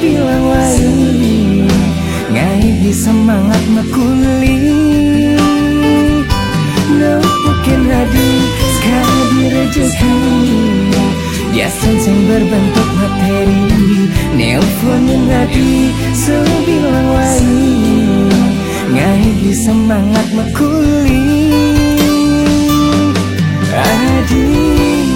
bilang lain ngai di semangat makuli mungkin hadi sekali rezeki biasa yang berbentuk materi nelpon hadi sebilang lain ngai di semangat makuli hadi